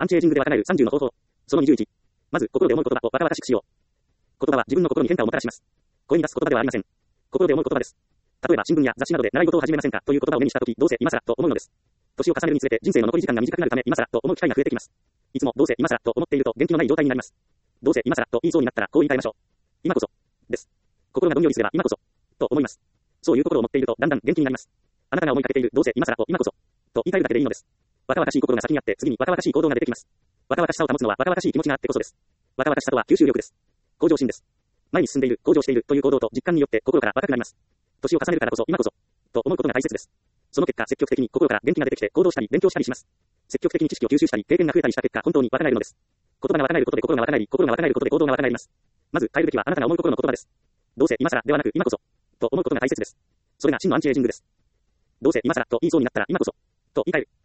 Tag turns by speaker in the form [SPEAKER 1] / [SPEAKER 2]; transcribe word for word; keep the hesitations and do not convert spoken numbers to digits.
[SPEAKER 1] アンチエイジングで若返るさんじゅうの方法。そのにじゅういち。まず、心で思う言葉を若々しくしよう。言葉は自分の心に変化をもたらします。声に出す言葉ではありません。心で思う言葉です。例えば新聞や雑誌などで習い事を始めませんかという言葉を目にしたとき、どうせ今更と思うのです。年を重ねるにつれて人生の残り時間が短くなるため今更と思う機会が増えてきます。いつもどうせ今更と思っていると元気のない状態になります。どうせ今更と言いそうになったらこう言い換えましょう。今こそ。です。心がどんよりすれば今こそ。と思います。そういう心を持っているとだんだん元気になります。あなたが思いかけているどうせ今更を今こそ。と言い換えるだけでいいのです。若々しい心が先にあって次に若々しい行動が出てきます。若々しさを保つのは若々しい気持ちがあってこそです。若々しさとは吸収力です。向上心です。前に進んでいる、向上しているという行動と実感によって心から若くなります。年を重ねるからこそ今こそ。と思うことが大切です。その結果積極的に心から元気が出てきて行動したり勉強したりします。積極的に知識を吸収したり経験が増えたりした結果本当に若返るのです。言葉が若返ることで心が若返り、心が若返ることで行動が若返ります。まず変えるべきはあなたが思う心の言葉です。どうせ今更ではなく今こそ。と思うことが大切です。それが真のアンチエイジングです。どうせ今更と言いそうになったら今こそ。と言い換える。